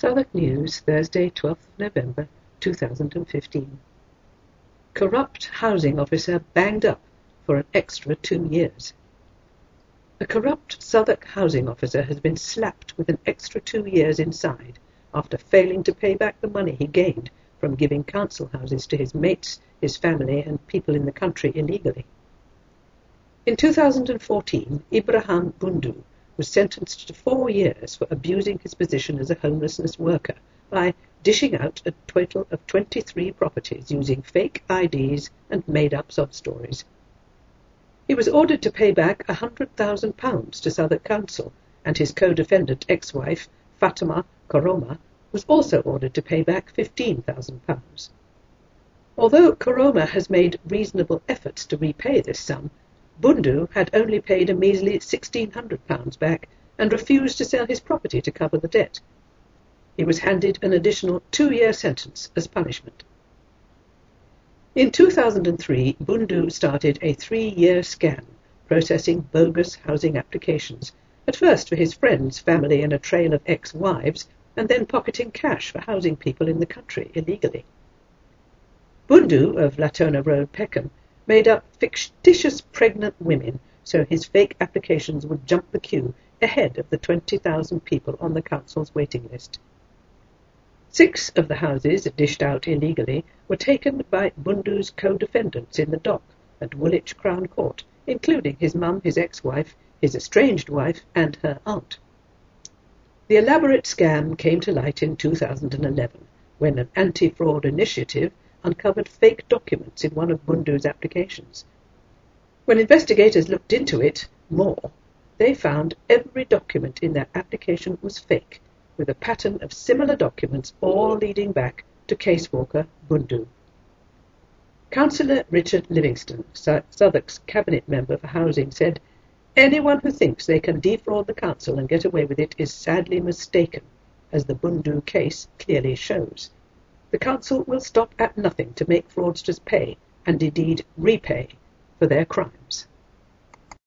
Southwark News, Thursday, 12th November 2015. Corrupt housing officer banged up for an extra 2 years. A corrupt Southwark housing officer has been slapped with an extra 2 years inside after failing to pay back the money he gained from giving council houses to his mates, his family and people in the country illegally. In 2014, Ibrahim Bundu was sentenced to 4 years for abusing his position as a homelessness worker by dishing out a total of 23 properties using fake IDs and made-up sob stories. He was ordered to pay back £100,000 to Southwark Council, and his co-defendant ex-wife, Fatima Koroma, was also ordered to pay back £15,000. Although Koroma has made reasonable efforts to repay this sum, Bundu had only paid a measly £1,600 back and refused to sell his property to cover the debt. He was handed an additional 2-year sentence as punishment. In 2003, Bundu started a 3-year scam processing bogus housing applications, at first for his friends, family and a trail of ex-wives, and then pocketing cash for housing people in the country illegally. Bundu of Latona Road, Peckham, made up fictitious pregnant women so his fake applications would jump the queue ahead of the 20,000 people on the council's waiting list. 6 of the houses dished out illegally were taken by Bundu's co-defendants in the dock at Woolwich Crown Court, including his mum, his ex-wife, his estranged wife and her aunt. The elaborate scam came to light in 2011 when an anti-fraud initiative uncovered fake documents in one of Bundu's applications. When investigators looked into it more, they found every document in their application was fake, with a pattern of similar documents all leading back to caseworker Bundu. Councillor Richard Livingston, Southwark's cabinet member for housing, said, "Anyone who thinks they can defraud the council and get away with it is sadly mistaken, as the Bundu case clearly shows. The council will stop at nothing to make fraudsters pay, and indeed repay, for their crimes."